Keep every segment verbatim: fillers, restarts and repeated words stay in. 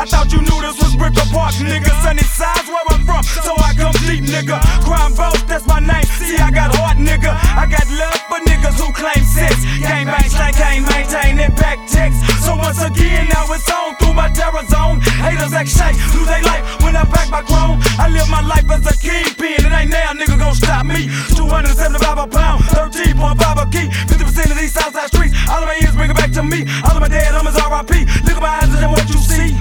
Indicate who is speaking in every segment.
Speaker 1: thought you knew this was Bricker Park, nigga. Sunny side's where I'm from, so I come deep, nigga. Crime boss, that's my name. See, I got heart, nigga. I got love for niggas who claim sex. Gang bang, slang, can't maintain impact text. So once again, now it's on through my terror zone. Haters act shake, lose they life when I pack my chrome. I live my life as a kingpin. It ain't now, nigga, gon' stop me. two hundred seventy-five a pound, thirteen point five a key. fifty percent of these Southside streets. All of my ears bring it back to me. All of my dead homies R I P. Look at my eyes and what you see.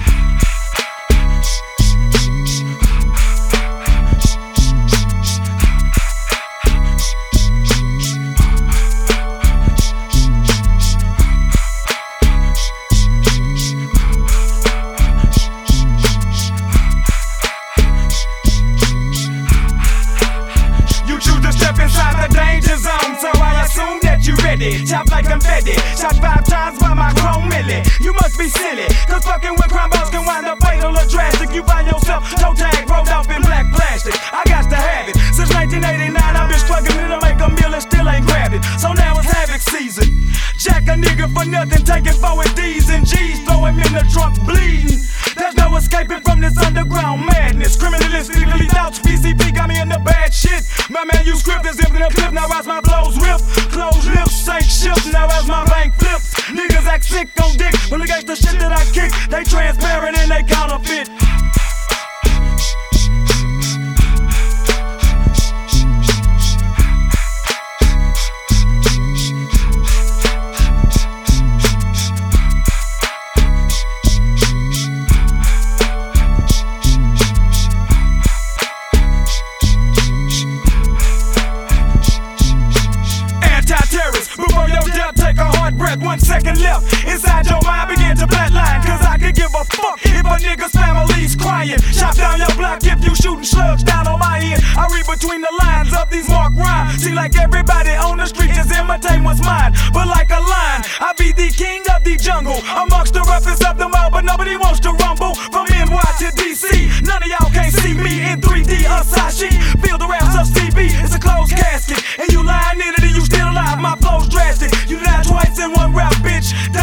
Speaker 1: Chop like confetti, shot five times by my chrome millie. You must be silly, cause fucking with crime boss can wind up fatal or drastic. You find yourself toe tag rolled off in black plastic. I got to have it. Since nineteen eighty-nine, I've been struggling to make a meal and still ain't grabbed it. So now it's havoc season. Jack a nigga for nothing, taking forward D's and G's, throw him in the trunk bleeding. There's no escaping from this underground madness. Criminalistically thoughts, P C P got me in the bad shit. My man, you script is empty the clip, now watch my blows rip. Close lips, sink ships, now as my bank flips. Niggas act sick on dick, when look at the shit that I kick. They transparent and they counterfeit. Before your death, take a hard breath, one second left. Inside your mind, begin to flatline. Cause I could give a fuck if a nigga's family's crying. Chop down your block if you shooting slugs down on my end. I read between the lines of these marked rhymes. See, like everybody on the street just imitate what's mine. But like a lion, I be the king of the jungle. Amongst the roughest of them all, but nobody wants to rumble. From N Y to D C, none of y'all can't see me in three D or Sashi. Feel the raps of C B, it's a closed casket. And you lying in it and you still alive, my flow's drastic. You died twice in one rap, bitch.